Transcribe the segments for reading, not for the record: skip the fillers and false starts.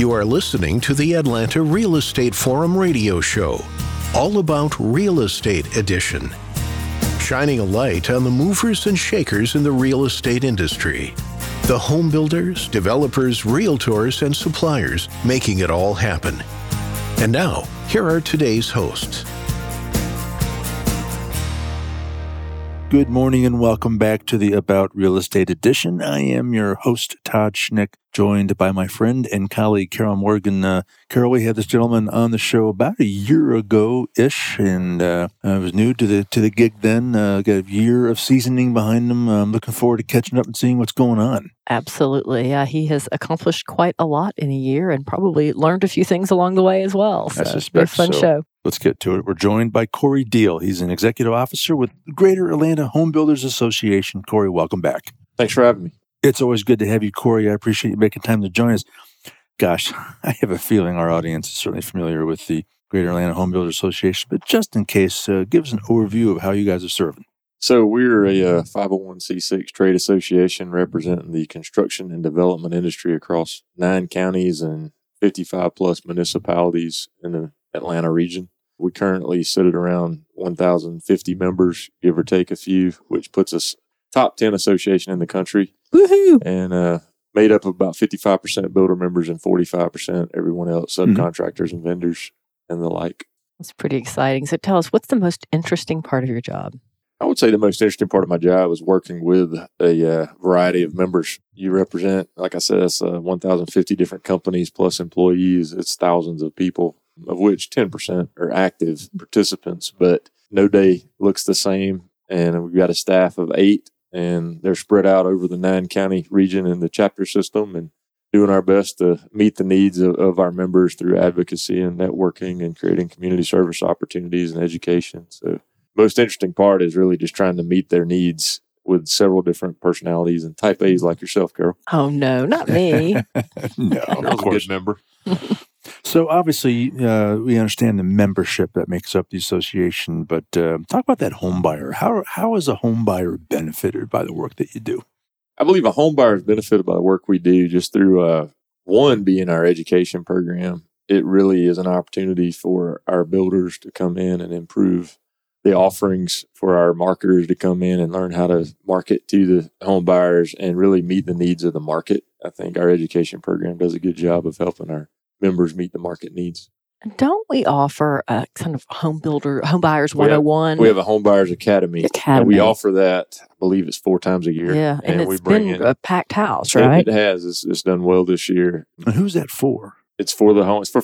You are listening to the Atlanta Real Estate Forum radio show, all about real estate edition, shining a light on the movers and shakers in the real estate industry, the home builders, developers, realtors, and suppliers making it all happen. And now, here are today's hosts. Good morning and welcome back to the About Real Estate edition. I am your host, Todd Schnick, joined by my friend and colleague, Carol Morgan. Carol, we had this gentleman on the show about a year ago-ish, and I was new to the gig then. Got a year of seasoning behind him. I'm looking forward to catching up and seeing what's going on. Absolutely. Yeah, he has accomplished quite a lot in a year and probably learned a few things along the way as well. So I suspect it's been a fun show. Let's get to it. We're joined by Corey Deal. He's an executive officer with the Greater Atlanta Home Builders Association. Corey, welcome back. Thanks for having me. It's always good to have you, Corey. I appreciate you making time to join us. Gosh, I have a feeling our audience is certainly familiar with the Greater Atlanta Home Builders Association, but just in case, give us an overview of how you guys are serving. So we're a 501c6 trade association representing the construction and development industry across 9 counties and 55 plus municipalities in the Atlanta region. We currently sit at around 1,050 members, give or take a few, which puts us top 10 association in the country. Woohoo! And made up of about 55% builder members and 45% everyone else, subcontractors and vendors and the like. That's pretty exciting. So tell us, what's the most interesting part of your job? I would say the most interesting part of my job is working with a variety of members. You represent, like I said, it's 1,050 different companies plus employees. It's thousands of people, of which 10% are active participants, but no day looks the same. And we've got a staff of 8, and they're spread out over the 9-county region in the chapter system and doing our best to meet the needs of our members through advocacy and networking and creating community service opportunities and education. So most interesting part is really just trying to meet their needs with several different personalities and type A's like yourself, Carol. Oh, no, not me. No, Carol's a good member. So obviously, we understand the membership that makes up the association, but talk about that home buyer. How is a home buyer benefited by the work that you do? I believe a home buyer is benefited by the work we do just through, one, being our education program. It really is an opportunity for our builders to come in and improve the offerings, for our marketers to come in and learn how to market to the home buyers and really meet the needs of the market. I think our education program does a good job of helping our members meet the market needs. Don't we offer a kind of home buyers 101? We have a home buyers academy. And we offer that, I believe it's 4 times a year. Yeah, and it's been a packed house, right? It has. It's done well this year. And who's that for? It's for the home. It's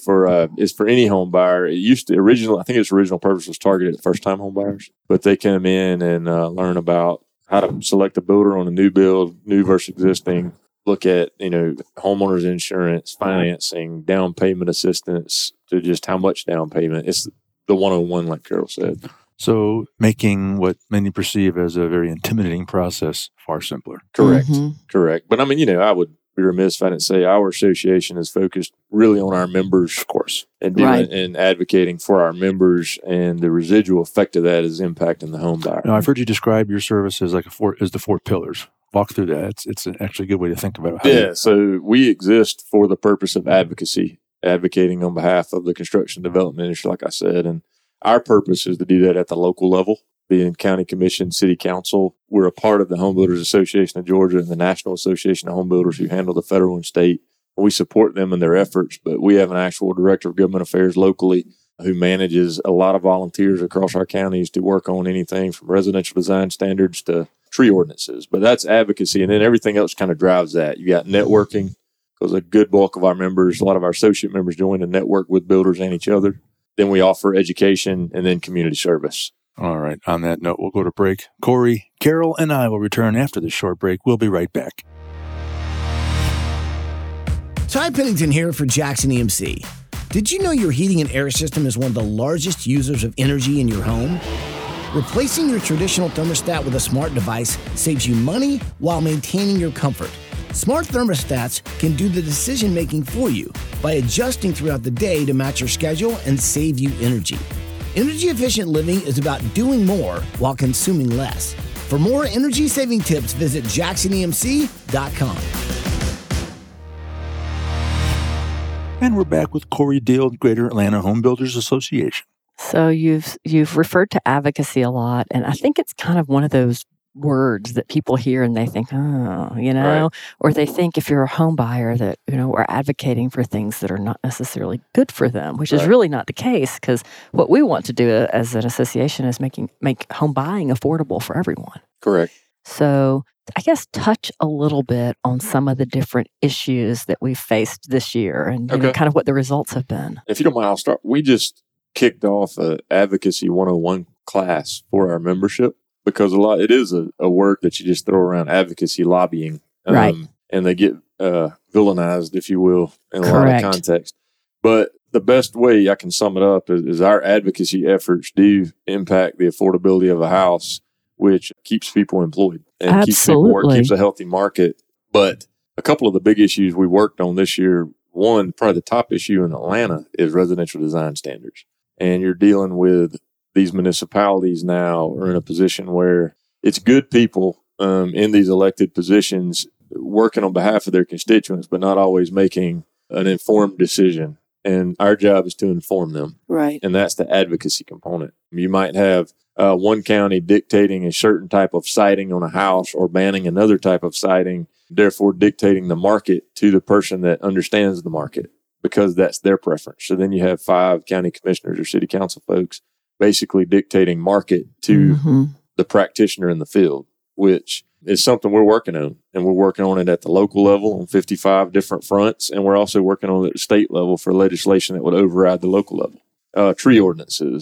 for any home buyer. It used to I think its original purpose was targeted at first time home buyers, but they come in and learn about how to select a builder on a new build, new versus existing. Look at, homeowners insurance, financing, down payment assistance, to just how much down payment. It's the 101, like Carol said. So making what many perceive as a very intimidating process far simpler. Correct. Correct. But I would be remiss if I didn't say our association is focused really on our members, of course, and and advocating for our members, and the residual effect of that is impacting the home buyer. Now, I've heard you describe your service as as the 4 pillars. Walk through that. It's actually a good way to think about it. So we exist for the purpose of advocating on behalf of the construction development industry, like I said. And our purpose is to do that at the local level, being county commission, city council. We're a part of the Home Builders Association of Georgia and the National Association of Home Builders, who handle the federal and state. We support them in their efforts, but we have an actual director of government affairs locally who manages a lot of volunteers across our counties to work on anything from residential design standards to tree ordinances. But that's advocacy, and then everything else kind of drives that. You got networking, because a good bulk of our members, a lot of our associate members, join and network with builders and each other. Then we offer education and then community service. All right. On that note, we'll go to break. Corey, Carol, and I will return after this short break. We'll be right back. Ty Pennington here for Jackson EMC. Did you know your heating and air system is one of the largest users of energy in your home? Replacing your traditional thermostat with a smart device saves you money while maintaining your comfort. Smart thermostats can do the decision-making for you by adjusting throughout the day to match your schedule and save you energy. Energy-efficient living is about doing more while consuming less. For more energy-saving tips, visit JacksonEMC.com. And we're back with Corey Deal, Greater Atlanta Home Builders Association. So you've referred to advocacy a lot, and I think it's kind of one of those words that people hear and they think, oh, Right. or they think if you're a home buyer that, we're advocating for things that are not necessarily good for them, which is Right. really not the case, because what we want to do as an association is make home buying affordable for everyone. Correct. So I guess touch a little bit on some of the different issues that we've faced this year and Okay. kind of what the results have been. If you don't mind, I'll start. We just kicked off a Advocacy 101 class for our membership because it is a word that you just throw around, advocacy, lobbying. Right. And they get villainized, if you will, in a Correct. lot of context. But the best way I can sum it up is our advocacy efforts do impact the affordability of a house, which keeps people employed and keeps people working, Absolutely. keeps a healthy market. But a couple of the big issues we worked on this year, one, probably the top issue in Atlanta is residential design standards. And you're dealing with these municipalities now are in a position where it's good people in these elected positions working on behalf of their constituents, but not always making an informed decision. And our job is to inform them. Right. And that's the advocacy component. You might have one county dictating a certain type of siding on a house or banning another type of siding, therefore dictating the market to the person that understands the market because that's their preference. So then you have 5 county commissioners or city council folks basically dictating market to the practitioner in the field, which is something we're working on. And we're working on it at the local level on 55 different fronts. And we're also working on it at the state level for legislation that would override the local level. Tree ordinances.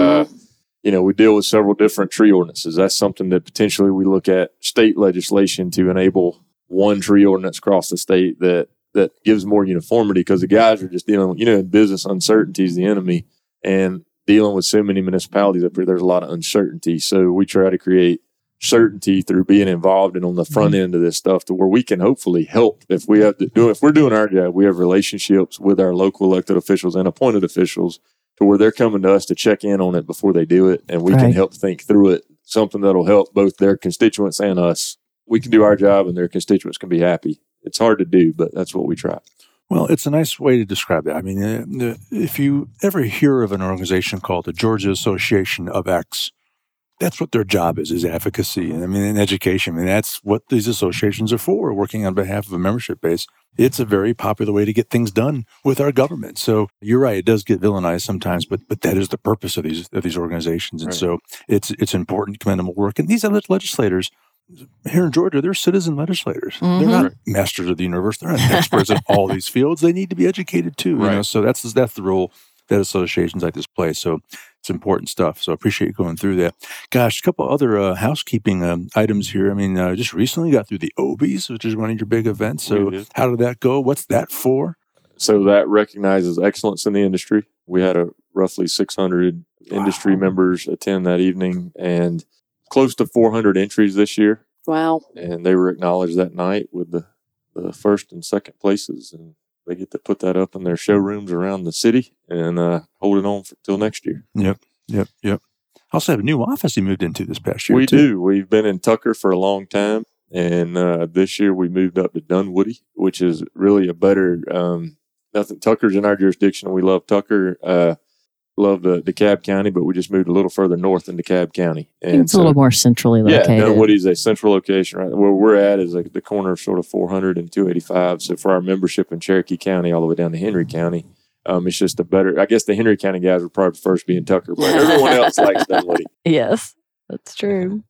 We deal with several different tree ordinances. That's something that potentially we look at state legislation to enable one tree ordinance across the state that gives more uniformity because the guys are just dealing with, in business, uncertainty is the enemy. And dealing with so many municipalities up here, there's a lot of uncertainty. So we try to create certainty through being involved and on the front end of this stuff to where we can hopefully help. If we're doing our job, we have relationships with our local elected officials and appointed officials to where they're coming to us to check in on it before they do it. And we can Right. help think through it, something that'll help both their constituents and us. We can do our job and their constituents can be happy. It's hard to do, but that's what we try. Well, it's a nice way to describe that. I mean, if you ever hear of an organization called the Georgia Association of X, that's what their job is advocacy. And I mean, in education, that's what these associations are for, working on behalf of a membership base. It's a very popular way to get things done with our government. So you're right, it does get villainized sometimes, but that is the purpose of these organizations. And Right. so it's important, commendable work. And these legislators here in Georgia, they're citizen legislators. They're not masters of the universe. They're not experts in all these fields. They need to be educated too. Right. So that's the role that associations like this play. So it's important stuff. So I appreciate you going through that. Gosh, a couple other housekeeping items here. I mean, just recently got through the OBIES, which is one of your big events. So We did. how did that go? What's that for? So that recognizes excellence in the industry. We had roughly 600 industry members attend that evening and close to 400 entries this year. Wow. And they were acknowledged that night with the first and second places. And they get to put that up in their showrooms around the city and hold it on till next year. Yep. Also have a new office you moved into this past year. We too. do. We've been in Tucker for a long time. And this year we moved up to Dunwoody, which is really a better, nothing. Tucker's in our jurisdiction. We love Tucker. Love the DeKalb County, but we just moved a little further north in DeKalb County. And It's a little more centrally located. Yeah, Dunwoody's a central location. Right where we're at is like the corner of sort of 400 and 285. So for our membership in Cherokee County all the way down to Henry County, it's just a better. I guess the Henry County guys would probably first be in Tucker, but everyone else likes Dunwoody. Yes, that's true.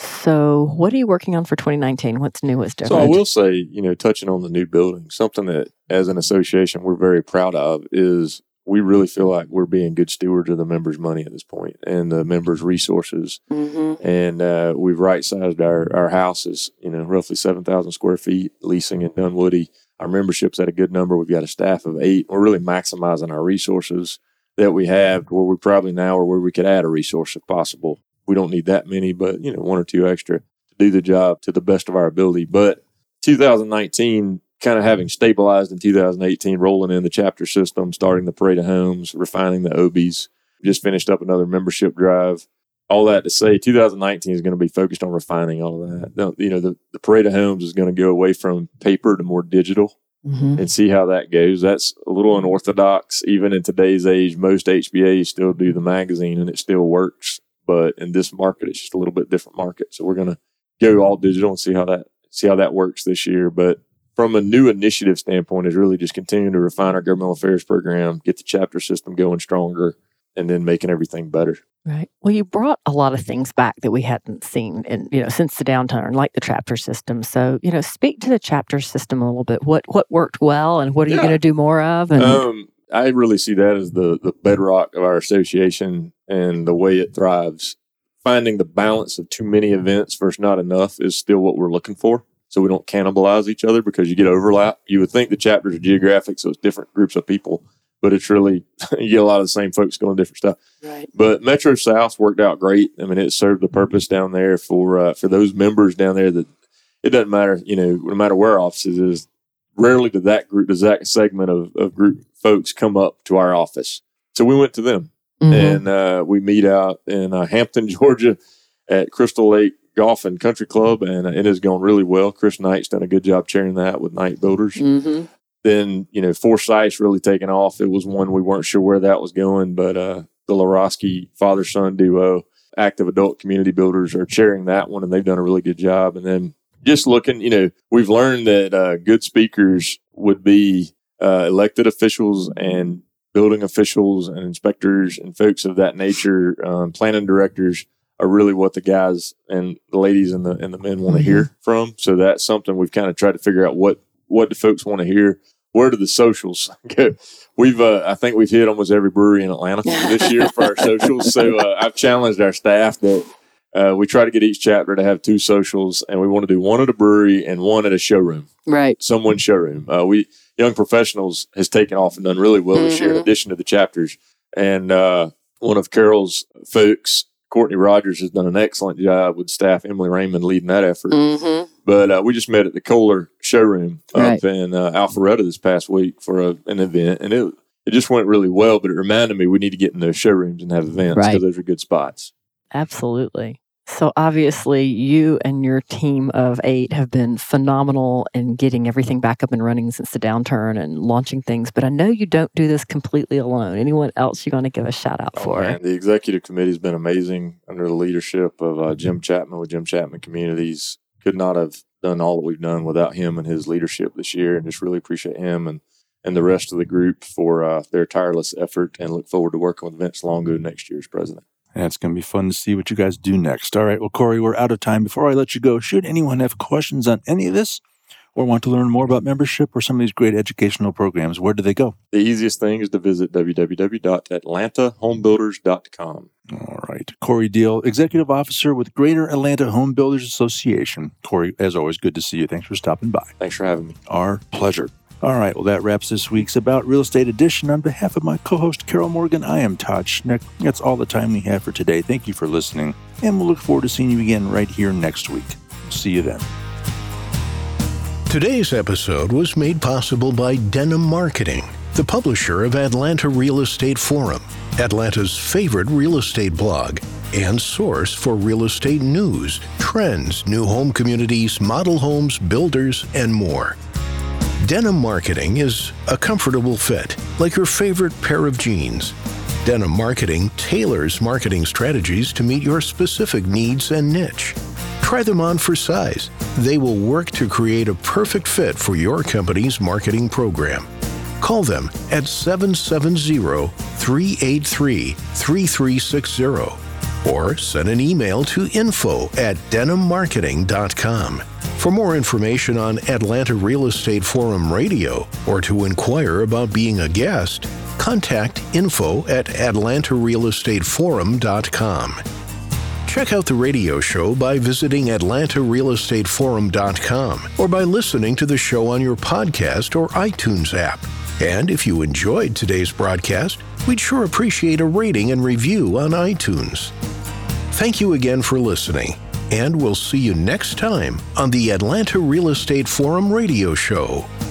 So what are you working on for 2019? What's new? What's different? So I will say, touching on the new building, something that as an association we're very proud of is we really feel like we're being good stewards of the members' money at this point and the members' resources. And we've right-sized our houses, roughly 7,000 square feet, leasing in Dunwoody. Our membership's at a good number. We've got a staff of 8. We're really maximizing our resources that we have where we probably now are where we could add a resource if possible. We don't need that many, but, 1 or 2 extra to do the job to the best of our ability. But 2019, kind of having stabilized in 2018, rolling in the chapter system, starting the Parade of Homes, refining the OBIES, just finished up another membership drive. All that to say, 2019 is going to be focused on refining all of that. The Parade of Homes is going to go away from paper to more digital. and see how that goes. That's a little unorthodox. Even in today's age, most HBAs still do the magazine and it still works. But in this market, it's just a little bit different market. So we're going to go all digital and see how that works this year. But from a new initiative standpoint, is really just continuing to refine our governmental affairs program, get the chapter system going stronger, and then making everything better. Right. Well, you brought a lot of things back that we hadn't seen since the downturn, like the chapter system. So, speak to the chapter system a little bit. What worked well and what are you going to do more of? And I really see that as the bedrock of our association and the way it thrives. Finding the balance of too many events versus not enough is still what we're looking for. So we don't cannibalize each other because you get overlap. You would think the chapters are geographic, so it's different groups of people. But it's really, you get a lot of the same folks doing different stuff. Right. But Metro South worked out great. I mean, it served the purpose down there for those members down there that it doesn't matter, no matter where our offices is, rarely does that segment of group folks come up to our office. So we went to them and we meet out in Hampton, Georgia at Crystal Lake Golf and Country Club. And it has gone really well. Chris Knight's done a good job chairing that with Knight Builders. Mm-hmm. Then, Forsyth's really taken off. It was one we weren't sure where that was going, but the Larosky father-son duo, Active Adult Community Builders, are chairing that one, and they've done a really good job. And then just looking, we've learned that good speakers would be elected officials and building officials and inspectors and folks of that nature, planning directors are really what the guys and the ladies and the men want to hear from. So that's something we've kind of tried to figure out what do folks want to hear. Where do the socials go? I think we've hit almost every brewery in Atlanta this year for our socials. So I've challenged our staff that we try to get each chapter to have 2 socials, and we want to do one at a brewery and one at a showroom. Right. Someone's showroom. Young Professionals has taken off and done really well this year in addition to the chapters. And one of Carol's folks, Courtney Rogers, has done an excellent job with staff, Emily Raymond, leading that effort. Mm-hmm. But we just met at the Kohler showroom up in Alpharetta this past week for an event, and it just went really well. But it reminded me we need to get in those showrooms and have events because those are good spots. Absolutely. So obviously, you and your team of 8 have been phenomenal in getting everything back up and running since the downturn and launching things. But I know you don't do this completely alone. Anyone else you're going to give a shout out for? Man, the executive committee has been amazing under the leadership of Jim Chapman with Jim Chapman Communities. Could not have done all that we've done without him and his leadership this year, and just really appreciate him and the rest of the group for their tireless effort, and look forward to working with Vince Longo next year as president. And it's going to be fun to see what you guys do next. All right, well, Corey, we're out of time. Before I let you go, should anyone have questions on any of this or want to learn more about membership or some of these great educational programs, where do they go? The easiest thing is to visit www.atlantahomebuilders.com. All right. Corey Deal, Executive Officer with Greater Atlanta Home Builders Association. Corey, as always, good to see you. Thanks for stopping by. Thanks for having me. Our pleasure. All right. Well, that wraps this week's About Real Estate edition. On behalf of my co-host, Carol Morgan, I am Todd Schneck. That's all the time we have for today. Thank you for listening, and we'll look forward to seeing you again right here next week. See you then. Today's episode was made possible by Denim Marketing, the publisher of Atlanta Real Estate Forum, Atlanta's favorite real estate blog and source for real estate news, trends, new home communities, model homes, builders, and more. Denim Marketing is a comfortable fit, like your favorite pair of jeans. Denim Marketing tailors marketing strategies to meet your specific needs and niche. Try them on for size. They will work to create a perfect fit for your company's marketing program. Call them at 770-383-3360 or send an email to info@denimmarketing.com. For more information on Atlanta Real Estate Forum Radio or to inquire about being a guest, contact info@atlantarealestateforum.com. Check out the radio show by visiting atlantarealestateforum.com or by listening to the show on your podcast or iTunes app. And if you enjoyed today's broadcast, we'd sure appreciate a rating and review on iTunes. Thank you again for listening, and we'll see you next time on the Atlanta Real Estate Forum radio show.